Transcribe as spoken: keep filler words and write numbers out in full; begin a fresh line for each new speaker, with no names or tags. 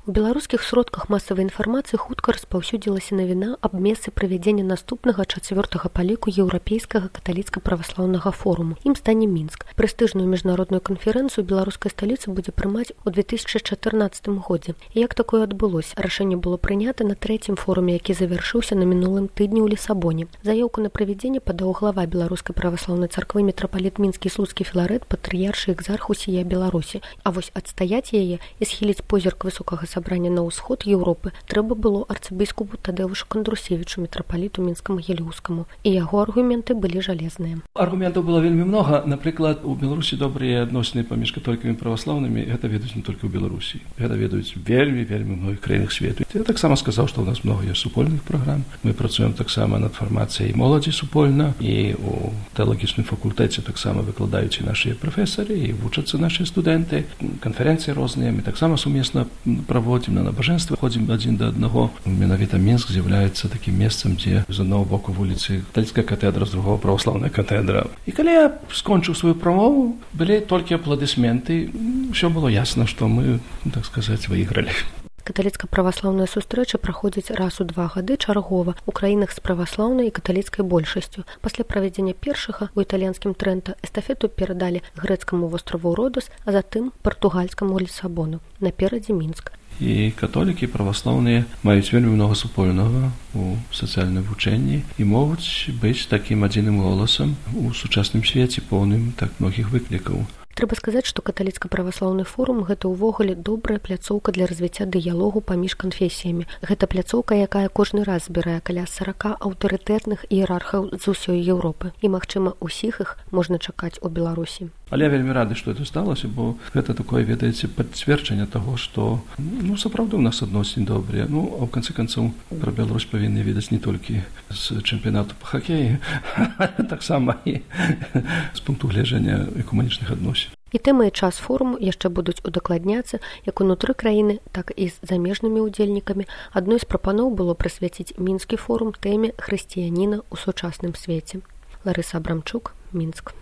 У беларускіх сродках масавай інфармацыі хутка распаўсюдзілася навіна аб месцы правядзення наступнага чацвёртага па ліку еўрапейскага каталіцка-праваслаўнага форуму. Ім стане Мінск. Прэстыжную міжнародную канферэнцыю беларускай сталіцы будзе прымаць у две тысячы чатырнаццатым годзе. І як такое адбылося? Рашэнне было прынята на трэцім форуме, які завяршыўся на мінулым тыдні ў Лісабоне. Заяўку на правядзенне падаў глава беларускай праваслаўнай царквы мітрапаліт мінскі слуцкі Філарэт, патрыяршы экзарх усія Беларусі. А вось адстаяць яе і схіліць позірк высокага сабрання на ўсход Еўропы трэба было арцыбіскупу Тадэвушу Кандрусевічу, мітрапаліту мінскаму-геліўскаму. І яго аргументы былі жалезныя.
Аргументаў было вельмі многа. Напрыклад, у Беларусі добрыя адносіны паміж католікамі і праваслаўнымі. Гэта ведаюць не толькі ў Беларусі. Гэта ведаюць вельмі, вельмі многіх краінах свету. Я таксама сказаў, што ў нас многа ёсць супольных праграм. Мы працуем таксама над фармацыяй моладзі супольна. І у тэалагічным факультэце таксама выкладаюць і нашыя прафесары, і вучацца нашыя студэнты. Канферэнцыі розныя. Мы таксама сумесна праводзім на набажэнствы, ходзім адзін да аднаго. Менавіта Мінск з'яўляецца такім месцам, дзе з аднаго боку вуліцы каталіцкая катедра, з другого праваслаўная катедра. І калі я скончыў сваю прамову, былі толькі апладысменты. Усё было ясна, што мы, так сказаць, выйгралі.
Каталіцка-праваслаўная сустрэча праходзіць раз у два гады чаргова у краінах з праваслаўнай і каталіцкай большасцю. Пасля правядзення першага у італьянскім Трэнта эстафету перадалі грэцкаму востраву Родос, а затым партугальскаму Лісабону. Наперадзе Мінск.
І католікі праваслаўныя маюць вельмі многа супольнага у сацыяльным вучэнні і могуць быць такім адзіным голасам у сучасным свеце, поўным так многіх выклікаў.
Трэба сказаць, што каталіцка-праваслаўны форум – гэта ўвогуле добрая пляцоўка для развіцця дыялогу паміж канфесіямі. Гэта пляцоўка, якая кожны раз збірае каля сарака аўтарытэтных іерархаў з усёй Еўропы. І, магчыма, усіх іх можна чакаць у Беларусі.
Але я вельмі рады, што гэта сталася, бо гэта такое, ведаеце, пацверджанне таго, што ну, сапраўды ў нас адносіны добрыя. Ну, а ў канцы канцоў пра Беларусь павінны ведаць не толькі з чэмпіянату па хакеі, але таксама і з пункту гледжання экуманічных адносін.
І тэмы і час форуму яшчэ будуць удакладняцца як унутры краіны, так і з замежнымі ўдзельнікамі. Адной з прапаноў было прысвяціць мінскі форум тэме хрысціяніна ў сучасным свеце. Ларыса Абрамчук, Мінск.